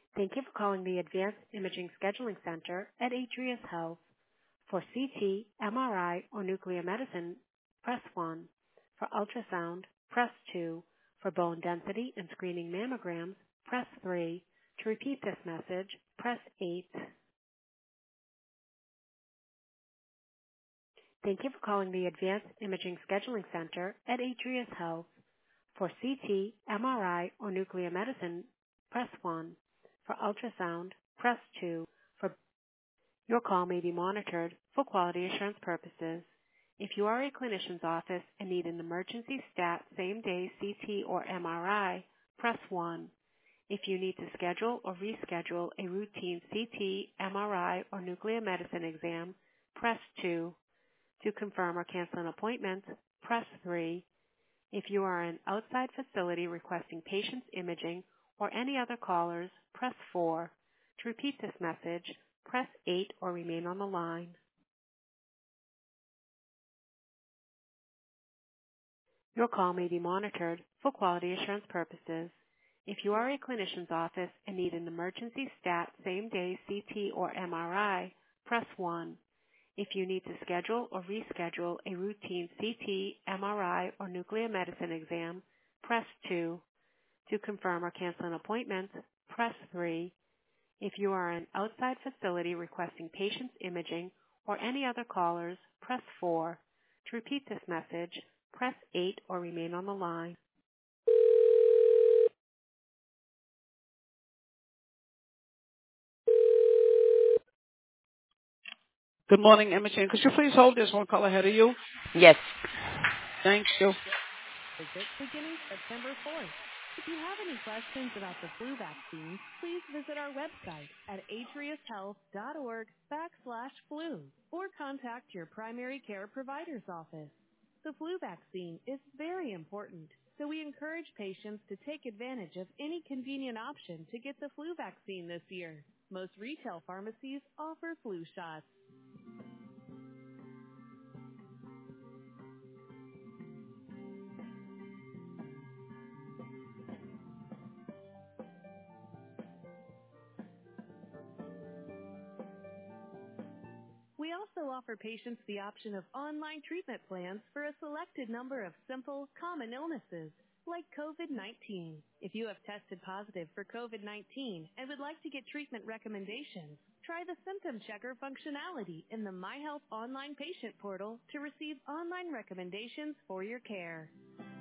Thank you for calling the Advanced Imaging Scheduling Center at Atrius Health. For CT, MRI, or nuclear medicine, press 1. For ultrasound, press 2. For bone density and screening mammograms, press 3. To repeat this message, press 8. Thank you for calling the Advanced Imaging Scheduling Center at Atrius Health. For CT, MRI, or nuclear medicine, press 1. For ultrasound, press 2. For Your call may be monitored for quality assurance purposes. If you are a clinician's office and need an emergency stat same-day CT or MRI, press 1. If you need to schedule or reschedule a routine CT, MRI, or nuclear medicine exam, press 2. To confirm or cancel an appointment, press 3. If you are an outside facility requesting patient's imaging or any other callers, press 4. To repeat this message, press 8 or remain on the line. Your call may be monitored for quality assurance purposes. If you are a clinician's office and need an emergency stat same-day CT or MRI, press 1. If you need to schedule or reschedule a routine CT, MRI, or nuclear medicine exam, press 2. To confirm or cancel an appointment, press 3. If you are an outside facility requesting patient's imaging or any other callers, press 4. To repeat this message, press 8 or remain on the line. Good morning, Imogen. Could you please hold this one call ahead of you? Yes. Thank you. Visit beginning September 4th. If you have any questions about the flu vaccine, please visit our website at atriushealth.org/flu or contact your primary care provider's office. The flu vaccine is very important, so we encourage patients to take advantage of any convenient option to get the flu vaccine this year. Most retail pharmacies offer flu shots. We also offer patients the option of online treatment plans for a selected number of simple, common illnesses, like COVID-19. If you have tested positive for COVID-19 and would like to get treatment recommendations, try the Symptom Checker functionality in the MyHealth online patient portal to receive online recommendations for your care.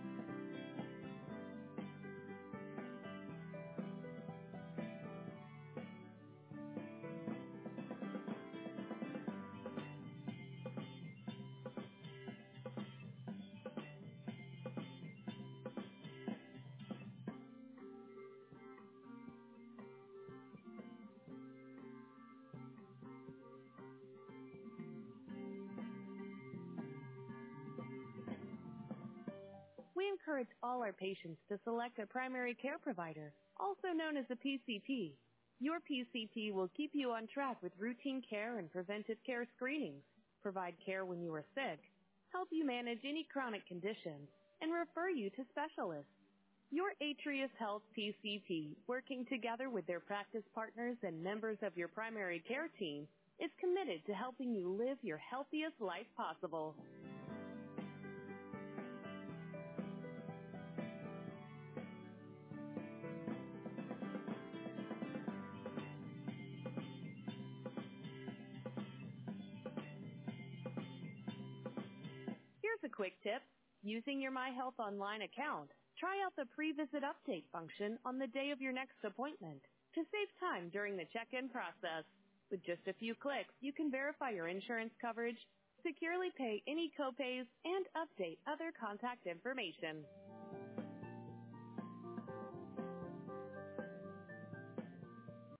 We encourage all our patients to select a primary care provider, also known as a PCP. Your PCP will keep you on track with routine care and preventive care screenings, provide care when you are sick, help you manage any chronic conditions, and refer you to specialists. Your Atrius Health PCP, working together with their practice partners and members of your primary care team, is committed to helping you live your healthiest life possible. Here's a quick tip. Using your MyHealth Online account, try out the pre-visit update function on the day of your next appointment to save time during the check-in process. With just a few clicks, you can verify your insurance coverage, securely pay any copays, and update other contact information.